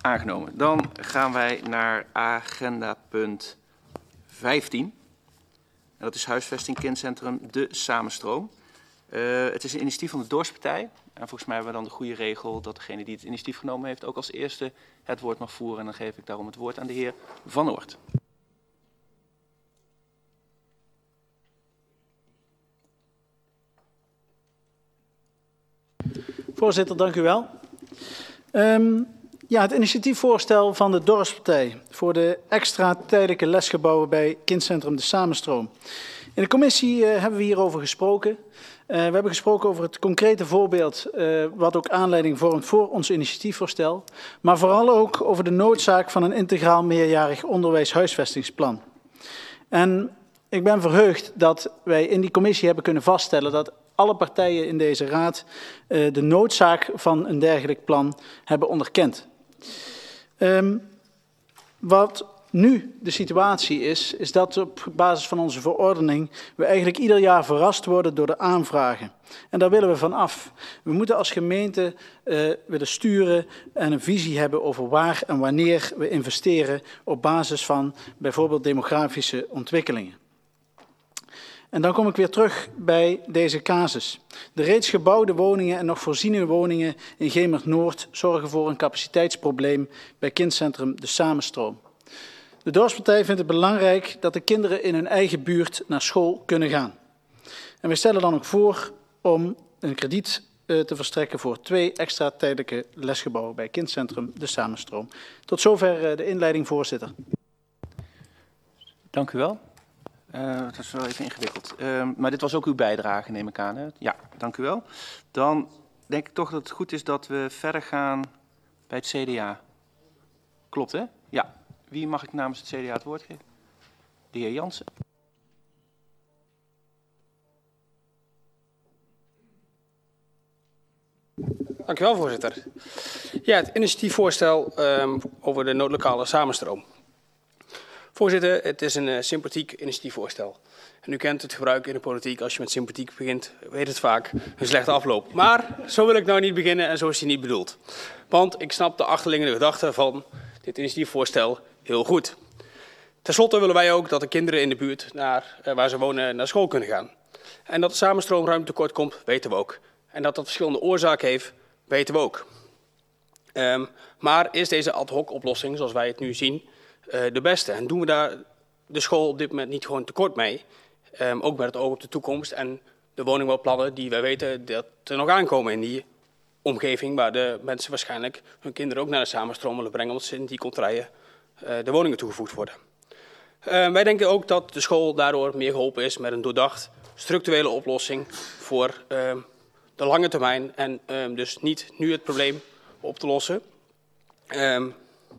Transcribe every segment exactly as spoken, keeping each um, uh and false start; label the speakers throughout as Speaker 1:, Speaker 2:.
Speaker 1: Aangenomen. Dan gaan wij naar agenda punt vijftien. En dat is huisvesting kindcentrum De Samenstroom. Uh, het is een initiatief van de Dorpspartij. En volgens mij hebben we dan de goede regel dat degene die het initiatief genomen heeft ook als eerste het woord mag voeren. En dan geef ik daarom het woord aan de heer Van Oort.
Speaker 2: Voorzitter, dank u wel. Um, ja, het initiatiefvoorstel van de Dorpspartij voor de extra tijdelijke lesgebouwen bij kindcentrum De Samenstroom. In de commissie uh, hebben we hierover gesproken. Uh, we hebben gesproken over het concrete voorbeeld uh, wat ook aanleiding vormt voor ons initiatiefvoorstel. Maar vooral ook over de noodzaak van een integraal meerjarig onderwijshuisvestingsplan. En ik ben verheugd dat wij in die commissie hebben kunnen vaststellen dat alle partijen in deze raad uh, de noodzaak van een dergelijk plan hebben onderkend. Um, wat nu de situatie is, is dat op basis van onze verordening we eigenlijk ieder jaar verrast worden door de aanvragen. En daar willen we van af. We moeten als gemeente uh, willen sturen en een visie hebben over waar en wanneer we investeren op basis van bijvoorbeeld demografische ontwikkelingen. En dan kom ik weer terug bij deze casus. De reeds gebouwde woningen en nog voorziene woningen in Gemert-Noord zorgen voor een capaciteitsprobleem bij kindcentrum De Samenstroom. De Dorpspartij vindt het belangrijk dat de kinderen in hun eigen buurt naar school kunnen gaan. En we stellen dan ook voor om een krediet uh, te verstrekken voor twee extra tijdelijke lesgebouwen bij kindcentrum De Samenstroom. Tot zover uh, de inleiding, voorzitter.
Speaker 1: Dank u wel. Uh, dat is wel even ingewikkeld. Uh, maar dit was ook uw bijdrage, neem ik aan. Hè? Ja, dank u wel. Dan denk ik toch dat het goed is dat we verder gaan bij het C D A. Klopt, hè? Ja. Wie mag ik namens het C D A het woord geven? De heer Jansen.
Speaker 3: Dank u wel, voorzitter. Ja, het initiatiefvoorstel um, over de noodlokale samenstroom. Voorzitter, het is een uh, sympathiek initiatiefvoorstel. En u kent het gebruik in de politiek, als je met sympathiek begint, weet het vaak, een slechte afloop. Maar zo wil ik nou niet beginnen en zo is hij niet bedoeld. Want ik snap de achterliggende gedachte van dit initiatiefvoorstel heel goed. Ten slotte willen wij ook dat de kinderen in de buurt naar, uh, waar ze wonen naar school kunnen gaan. En dat de samenstroomruimte tekort komt, weten we ook. En dat dat verschillende oorzaken heeft, weten we ook. Um, maar is deze ad hoc oplossing, zoals wij het nu zien, Uh, de beste? En doen we daar de school op dit moment niet gewoon tekort mee? Um, ook met het oog op de toekomst en de woningbouwplannen die wij weten dat er nog aankomen in die omgeving, waar de mensen waarschijnlijk hun kinderen ook naar de samenstroom willen brengen, omdat ze in die contraien uh, de woningen toegevoegd worden. Uh, wij denken ook dat de school daardoor meer geholpen is met een doordacht structurele oplossing voor uh, de lange termijn en uh, dus niet nu het probleem op te lossen. Um,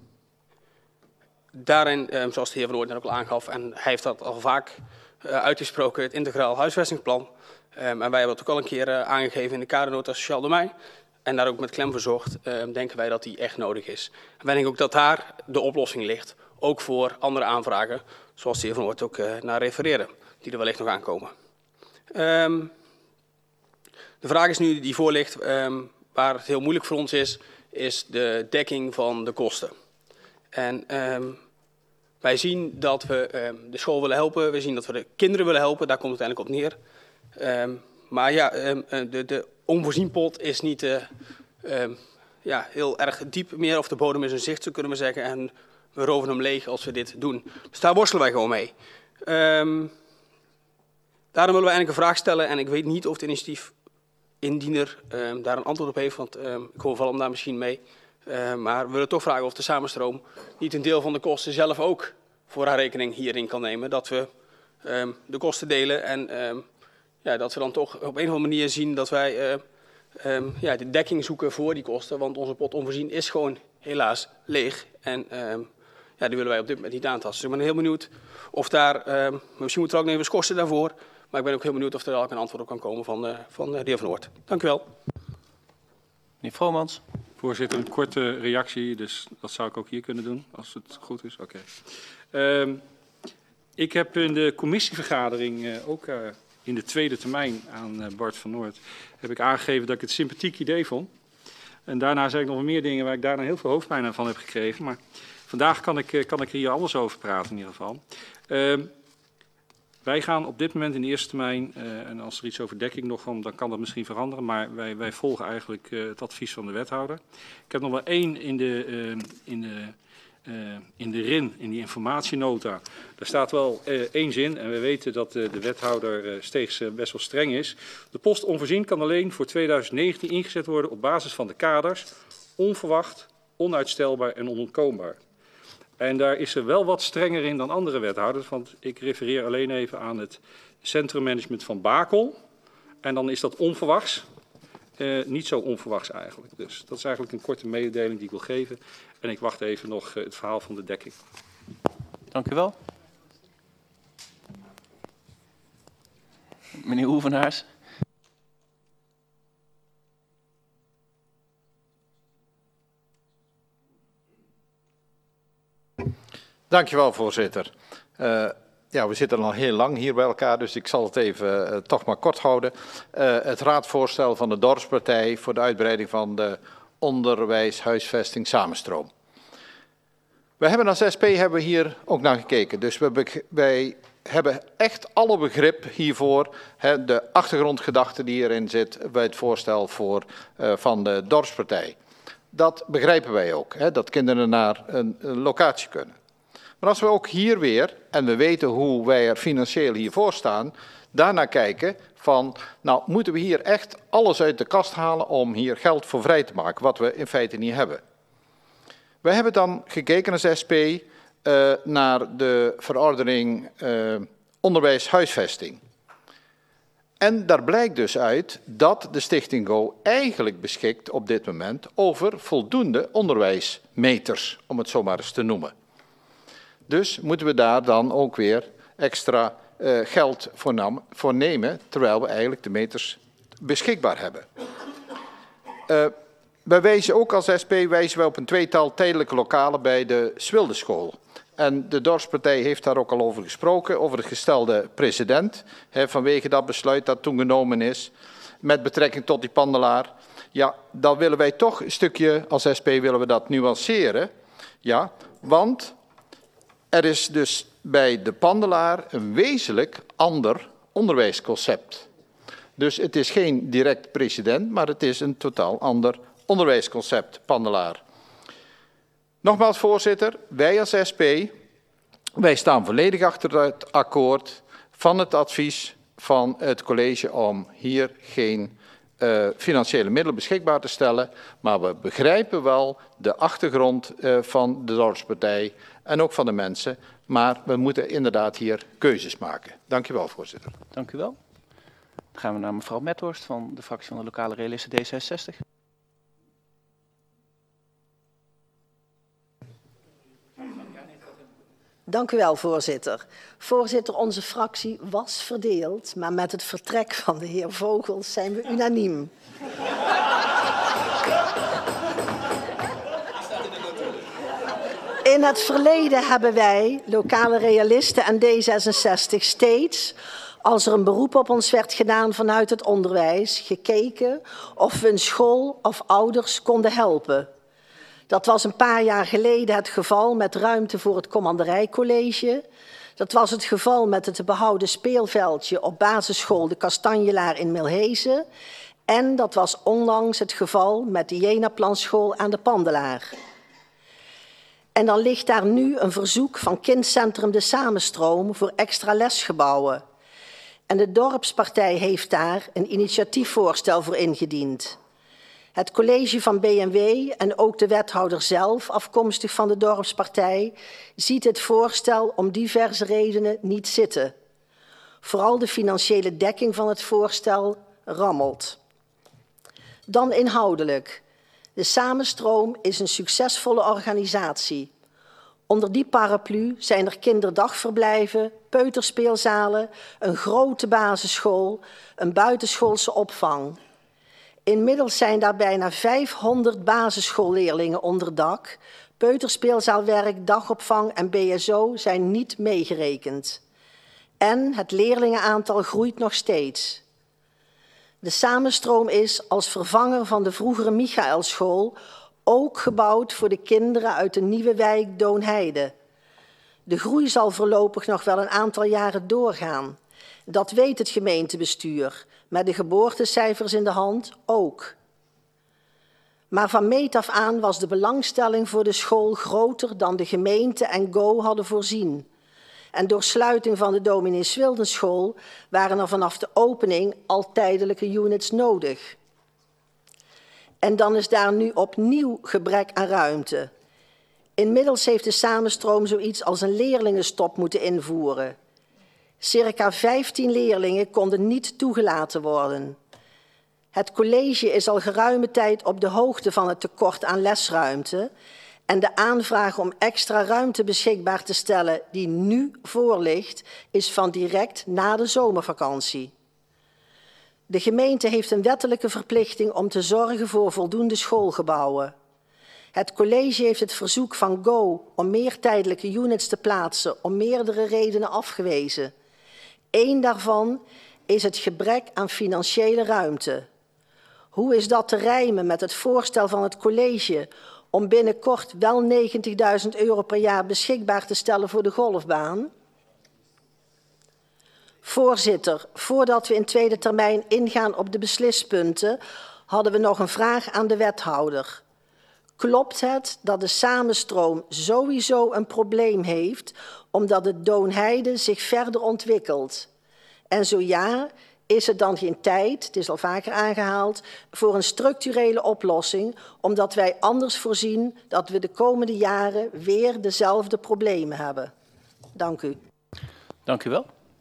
Speaker 3: Daarin, eh, zoals de heer Van Oort net ook al aangaf, en hij heeft dat al vaak uh, uitgesproken, het integraal huisvestingsplan. Um, en wij hebben dat ook al een keer uh, aangegeven in de kadernota sociaal domein. En daar ook met klem verzorgd, uh, denken wij dat die echt nodig is. En wij denken ook dat daar de oplossing ligt, ook voor andere aanvragen, zoals de heer Van Oort ook uh, naar refereerde, die er wellicht nog aankomen. Um, de vraag is nu die voor ligt, um, waar het heel moeilijk voor ons is, is de dekking van de kosten. En um, wij zien dat we um, de school willen helpen, we zien dat we de kinderen willen helpen, daar komt het uiteindelijk op neer. Um, maar ja, um, de, de onvoorzien pot is niet uh, um, ja, heel erg diep meer, of de bodem is in zicht, zo kunnen we zeggen. En we roven hem leeg als we dit doen. Dus daar worstelen wij gewoon mee. Um, daarom willen we eigenlijk een vraag stellen en ik weet niet of de initiatiefindiener um, daar een antwoord op heeft, want um, ik hoor hem daar misschien mee. Uh, maar we willen toch vragen of de samenstroom niet een deel van de kosten zelf ook voor haar rekening hierin kan nemen. Dat we um, de kosten delen en um, ja, dat we dan toch op een of andere manier zien dat wij uh, um, ja, de dekking zoeken voor die kosten. Want onze pot onvoorzien is gewoon helaas leeg en um, ja, die willen wij op dit moment niet aantasten. Dus ik ben heel benieuwd of daar, um, misschien moeten we ook nog even kosten daarvoor. Maar ik ben ook heel benieuwd of er ook een antwoord op kan komen van, uh, van de heer Van Oort. Dank u wel.
Speaker 1: Meneer Vromans.
Speaker 4: Voorzitter, een korte reactie, dus dat zou ik ook hier kunnen doen, als het goed is. Oké. Okay. Um, ik heb in de commissievergadering, uh, ook uh, in de tweede termijn aan uh, Bart van Oort, heb ik aangegeven dat ik het sympathiek idee vond. En daarna zei ik nog wel meer dingen waar ik daarna heel veel hoofdpijn van heb gekregen. Maar vandaag kan ik, kan ik er hier anders over praten in ieder geval. Uh, wij gaan op dit moment in de eerste termijn, uh, en als er iets over dekking nog komt, dan kan dat misschien veranderen. Maar wij, wij volgen eigenlijk uh, het advies van de wethouder. Ik heb nog wel één in de, uh, in de, uh, in de R I N, in die informatienota. Daar staat wel uh, één zin en we weten dat uh, de wethouder uh, steeds uh, best wel streng is. De post onvoorzien kan alleen voor tweeduizend negentien ingezet worden op basis van de kaders. Onverwacht, onuitstelbaar en onontkoombaar. En daar is er wel wat strenger in dan andere wethouders, want ik refereer alleen even aan het centrummanagement van Bakel. En dan is dat onverwachts, uh, niet zo onverwachts eigenlijk. Dus dat is eigenlijk een korte mededeling die ik wil geven. En ik wacht even nog uh, het verhaal van de dekking.
Speaker 1: Dank u wel. Meneer Hoevenaars.
Speaker 5: Dankjewel, voorzitter. Uh, ja, we zitten al heel lang hier bij elkaar, dus ik zal het even uh, toch maar kort houden. Uh, het raadvoorstel van de dorpspartij voor de uitbreiding van de onderwijshuisvesting Samenstroom. We hebben als S P hebben we hier ook naar gekeken, dus we, wij hebben echt alle begrip hiervoor. Hè, de achtergrondgedachte die hierin zit bij het voorstel voor, uh, van de dorpspartij. Dat begrijpen wij ook, hè, dat kinderen naar een, een locatie kunnen. Maar als we ook hier weer, en we weten hoe wij er financieel hiervoor staan, daarna kijken van, nou moeten we hier echt alles uit de kast halen om hier geld voor vrij te maken, wat we in feite niet hebben. We hebben dan gekeken als S P uh, naar de verordening uh, onderwijs-huisvesting. En daar blijkt dus uit dat de Stichting Go eigenlijk beschikt op dit moment over voldoende onderwijsmeters, om het zo maar eens te noemen. Dus moeten we daar dan ook weer extra uh, geld voor, nam, voor nemen, terwijl we eigenlijk de meters beschikbaar hebben. Uh, wij wijzen ook als S P wijzen we op een tweetal tijdelijke lokalen bij de Swildeschool. En de dorpspartij heeft daar ook al over gesproken, over het gestelde precedent, hè, vanwege dat besluit dat toen genomen is, met betrekking tot die pandelaar. Ja, dan willen wij toch een stukje, als S P willen we dat nuanceren, ja, want er is dus bij de pandelaar een wezenlijk ander onderwijsconcept. Dus het is geen direct precedent, maar het is een totaal ander onderwijsconcept, pandelaar. Nogmaals, voorzitter, wij als S P, wij staan volledig achter het akkoord van het advies van het college om hier geen uh, financiële middelen beschikbaar te stellen. Maar we begrijpen wel de achtergrond uh, van de dorpspartij en ook van de mensen. Maar we moeten inderdaad hier keuzes maken. Dank u wel, voorzitter.
Speaker 1: Dank u wel. Dan gaan we naar mevrouw Methorst van de fractie van de lokale realisten D zesenzestig.
Speaker 6: Dank u wel, voorzitter. Voorzitter, onze fractie was verdeeld, maar met het vertrek van de heer Vogels zijn we unaniem. In het verleden hebben wij, lokale realisten en D zesenzestig, steeds, als er een beroep op ons werd gedaan vanuit het onderwijs, gekeken of we een school of ouders konden helpen. Dat was een paar jaar geleden het geval met ruimte voor het commanderijcollege. Dat was het geval met het te behouden speelveldje op basisschool De Kastanjelaar in Milhezen. En dat was onlangs het geval met de Jenaplanschool aan de Pandelaar. En dan ligt daar nu een verzoek van kindcentrum De Samenstroom voor extra lesgebouwen. En de dorpspartij heeft daar een initiatiefvoorstel voor ingediend. Het college van B en W en ook de wethouder zelf, afkomstig van de dorpspartij, ziet het voorstel om diverse redenen niet zitten. Vooral de financiële dekking van het voorstel rammelt. Dan inhoudelijk. De Samenstroom is een succesvolle organisatie. Onder die paraplu zijn er kinderdagverblijven, peuterspeelzalen, een grote basisschool, een buitenschoolse opvang. Inmiddels zijn daar bijna vijfhonderd basisschoolleerlingen onder dak. Peuterspeelzaalwerk, dagopvang en B S O zijn niet meegerekend. En het leerlingenaantal groeit nog steeds. De Samenstroom is als vervanger van de vroegere Michaelschool ook gebouwd voor de kinderen uit de nieuwe wijk Doonheide. De groei zal voorlopig nog wel een aantal jaren doorgaan. Dat weet het gemeentebestuur, met de geboortecijfers in de hand ook. Maar van meet af aan was de belangstelling voor de school groter dan de gemeente en Go hadden voorzien. En door sluiting van de Dominee Swildenschool waren er vanaf de opening al tijdelijke units nodig. En dan is daar nu opnieuw gebrek aan ruimte. Inmiddels heeft de Samenstroom zoiets als een leerlingenstop moeten invoeren. Circa vijftien leerlingen konden niet toegelaten worden. Het college is al geruime tijd op de hoogte van het tekort aan lesruimte en de aanvraag om extra ruimte beschikbaar te stellen die nu voorligt, is van direct na de zomervakantie. De gemeente heeft een wettelijke verplichting om te zorgen voor voldoende schoolgebouwen. Het college heeft het verzoek van Go om meer tijdelijke units te plaatsen om meerdere redenen afgewezen. Eén daarvan is het gebrek aan financiële ruimte. Hoe is dat te rijmen met het voorstel van het college om binnenkort wel negentigduizend euro per jaar beschikbaar te stellen voor de golfbaan? Voorzitter, voordat we in tweede termijn ingaan op de beslispunten, hadden we nog een vraag aan de wethouder. Klopt het dat de Samenstroom sowieso een probleem heeft omdat het Doonheide zich verder ontwikkelt? En zo ja, is het dan geen tijd, het is al vaker aangehaald, voor een structurele oplossing, omdat wij anders voorzien dat we de komende jaren weer dezelfde problemen hebben? Dank u.
Speaker 1: Dank u wel.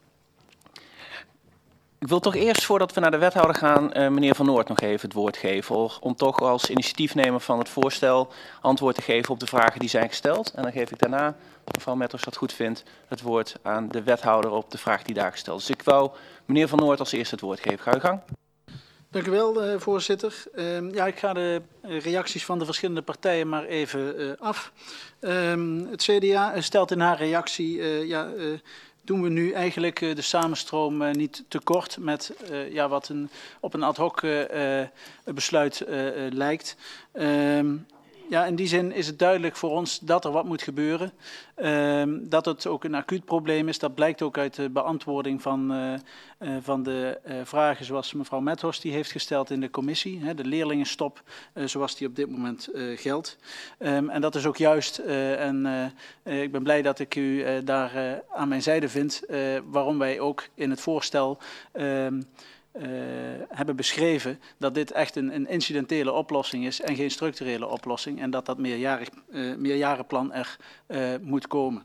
Speaker 1: Ik wil toch eerst, voordat we naar de wethouder gaan, uh, meneer Van Noort nog even het woord geven. Om toch als initiatiefnemer van het voorstel antwoord te geven op de vragen die zijn gesteld. En dan geef ik daarna, mevrouw Metters dat goed vindt, het woord aan de wethouder op de vraag die daar gesteld is. Dus ik wou meneer Van Noort als eerste het woord geven. Ga uw gang.
Speaker 2: Dank u wel, uh, voorzitter. Uh, ja, ik ga de reacties van de verschillende partijen maar even uh, af. Um, het C D A stelt in haar reactie, uh, ja, uh, doen we nu eigenlijk uh, de Samenstroom uh, niet tekort met uh, ja, wat een, op een ad hoc uh, uh, besluit uh, uh, lijkt. Um, Ja, in die zin is het duidelijk voor ons dat er wat moet gebeuren. Uh, dat het ook een acuut probleem is. Dat blijkt ook uit de beantwoording van, uh, uh, van de uh, vragen zoals mevrouw Methorst die heeft gesteld in de commissie. Hè, de leerlingenstop uh, zoals die op dit moment uh, geldt. Um, en dat is ook juist. Uh, en uh, uh, ik ben blij dat ik u uh, daar uh, aan mijn zijde vind. Uh, waarom wij ook in het voorstel Uh, Uh, hebben beschreven dat dit echt een, een incidentele oplossing is en geen structurele oplossing. En dat dat meerjarig, uh, meerjarenplan er uh, moet komen.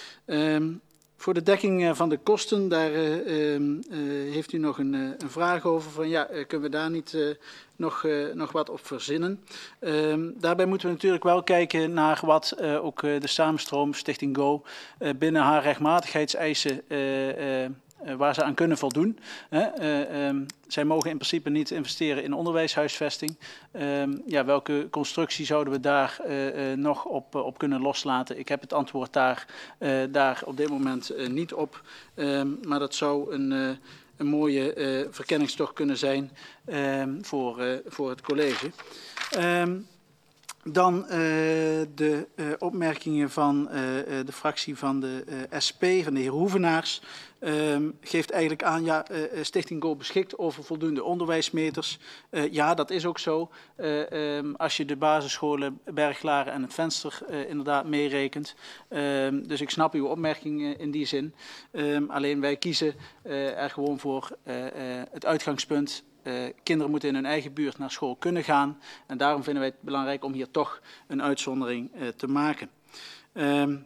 Speaker 2: Um, voor de dekking uh, van de kosten, daar uh, uh, heeft u nog een, uh, een vraag over. Van, ja, uh, kunnen we daar niet uh, nog, uh, nog wat op verzinnen? Um, daarbij moeten we natuurlijk wel kijken naar wat uh, ook uh, de Samenstroom Stichting Go uh, binnen haar rechtmatigheidseisen uh, uh, Uh, waar ze aan kunnen voldoen. Hè. Uh, um, zij mogen in principe niet investeren in onderwijshuisvesting. Um, ja, welke constructie zouden we daar uh, uh, nog op, uh, op kunnen loslaten? Ik heb het antwoord daar, uh, daar op dit moment uh, niet op. Um, maar dat zou een, uh, een mooie uh, verkenningstocht kunnen zijn um, voor, uh, voor het college. Um, Dan uh, de uh, opmerkingen van uh, de fractie van de uh, S P, van de heer Hoevenaars. Um, geeft eigenlijk aan, ja, uh, Stichting Go beschikt over voldoende onderwijsmeters. Uh, ja, dat is ook zo. Uh, um, als je de basisscholen Berglaren en het Venster uh, inderdaad meerekent. Um, dus ik snap uw opmerking uh, in die zin. Um, alleen wij kiezen uh, er gewoon voor uh, uh, het uitgangspunt. Uh, kinderen moeten in hun eigen buurt naar school kunnen gaan. En daarom vinden wij het belangrijk om hier toch een uitzondering uh, te maken. Um,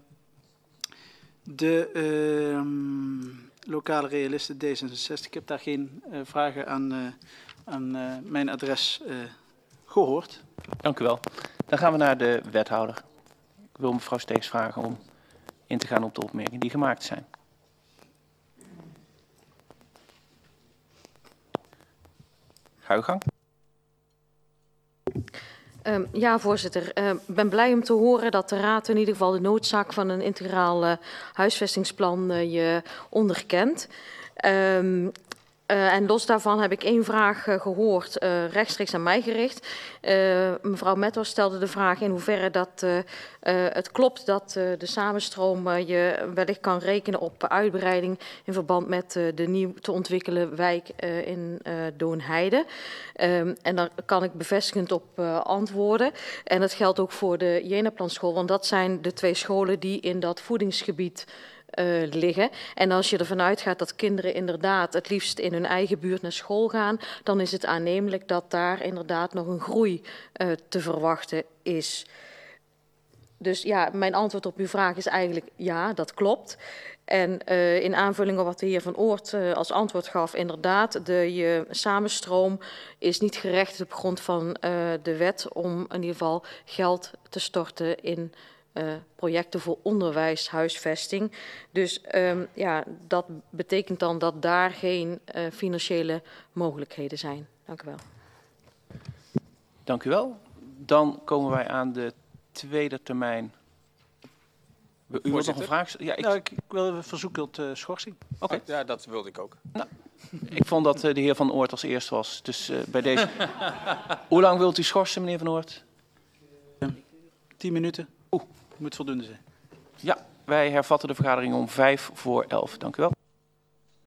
Speaker 2: de uh, lokale realisten D zesenzestig, ik heb daar geen uh, vragen aan, uh, aan uh, mijn adres uh, gehoord.
Speaker 1: Dank u wel. Dan gaan we naar de wethouder. Ik wil mevrouw Steeks vragen om in te gaan op de opmerkingen die gemaakt zijn. Ga uw gang.
Speaker 7: Um, ja, voorzitter. Ik uh, ben blij om te horen dat de Raad in ieder geval de noodzaak van een integraal uh, huisvestingsplan uh, je onderkent. Um, Uh, en los daarvan heb ik één vraag uh, gehoord, uh, rechtstreeks aan mij gericht. Uh, mevrouw Metters stelde de vraag in hoeverre dat uh, uh, het klopt dat uh, de samenstroom uh, je wellicht kan rekenen op uitbreiding in verband met uh, de nieuw te ontwikkelen wijk uh, in uh, Doornheide. Um, en daar kan ik bevestigend op uh, antwoorden. En dat geldt ook voor de Jenaplanschool, want dat zijn de twee scholen die in dat voedingsgebied Uh, liggen. En als je ervan uitgaat dat kinderen inderdaad het liefst in hun eigen buurt naar school gaan, dan is het aannemelijk dat daar inderdaad nog een groei uh, te verwachten is. Dus ja, mijn antwoord op uw vraag is eigenlijk ja, dat klopt. En uh, in aanvulling op wat de heer Van Oort uh, als antwoord gaf, inderdaad, de je samenstroom is niet gerecht op grond van uh, de wet om in ieder geval geld te storten in Uh, projecten voor onderwijs, huisvesting. Dus um, ja, dat betekent dan dat daar geen uh, financiële mogelijkheden zijn. Dank u wel.
Speaker 1: Dank u wel. Dan komen wij aan de tweede termijn. U wilt nog een vraag? Ja, ik...
Speaker 2: Nou, ik, ik wil een verzoek tot uh, schorsing.
Speaker 1: Oké. Okay.
Speaker 3: Ja, dat wilde ik ook.
Speaker 1: Nou, ik vond dat uh, de heer Van Oort als eerste was. Dus uh, bij deze... Hoe lang wilt u schorsen, meneer Van Oort?
Speaker 2: Uh, tien minuten.
Speaker 1: Oeh.
Speaker 2: Moet voldoende zijn.
Speaker 1: Ja, wij hervatten de vergadering om vijf voor elf. Dank u wel.